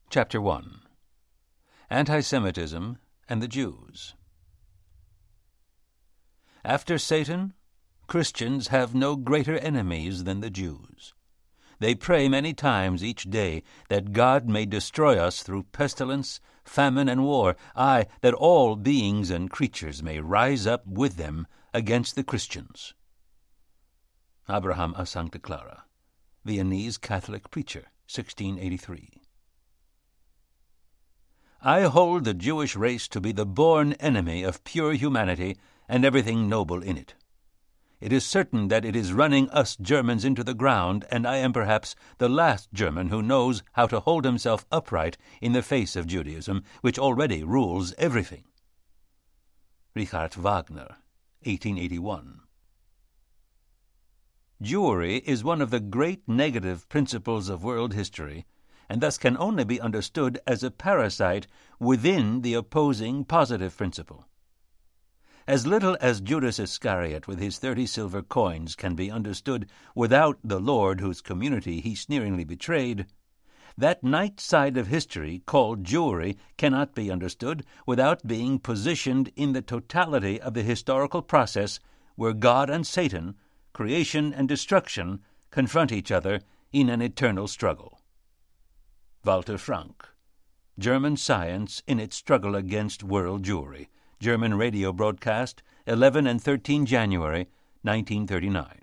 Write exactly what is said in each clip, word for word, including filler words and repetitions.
Chapter one. Anti-Semitism and the Jews. After Satan, Christians have no greater enemies than the Jews. They pray many times each day that God may destroy us through pestilence, famine, and war, aye, that all beings and creatures may rise up with them against the Christians. Abraham a Sancta Clara, Viennese Catholic preacher, sixteen eighty-three. I hold the Jewish race to be the born enemy of pure humanity and everything noble in it. It is certain that it is running us Germans into the ground, and I am perhaps the last German who knows how to hold himself upright in the face of Judaism, which already rules everything. Richard Wagner, eighteen eighty-one. Jewry is one of the great negative principles of world history, and thus can only be understood as a parasite within the opposing positive principle. As little as Judas Iscariot with his thirty silver coins can be understood without the Lord whose community he sneeringly betrayed, that night side of history called Jewry cannot be understood without being positioned in the totality of the historical process where God and Satan, creation and destruction, confront each other in an eternal struggle. Walter Frank, German Science in its Struggle Against World Jewry, German radio broadcast, eleven and thirteen January, nineteen thirty-nine.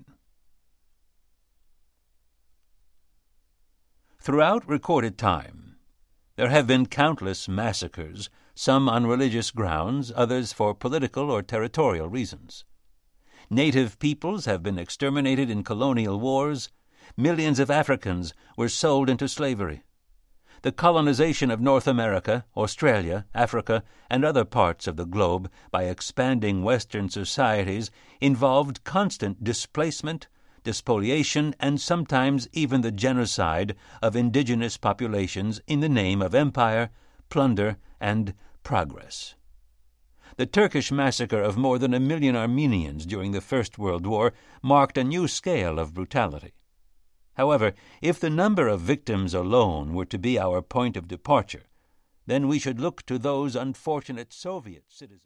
Throughout recorded time, there have been countless massacres, some on religious grounds, others for political or territorial reasons. Native peoples have been exterminated in colonial wars. Millions of Africans were sold into slavery. The colonization of North America, Australia, Africa, and other parts of the globe by expanding Western societies involved constant displacement, despoliation, and sometimes even the genocide of indigenous populations in the name of empire, plunder, and progress. The Turkish massacre of more than a million Armenians during the First World War marked a new scale of brutality. However, if the number of victims alone were to be our point of departure, then we should look to those unfortunate Soviet citizens.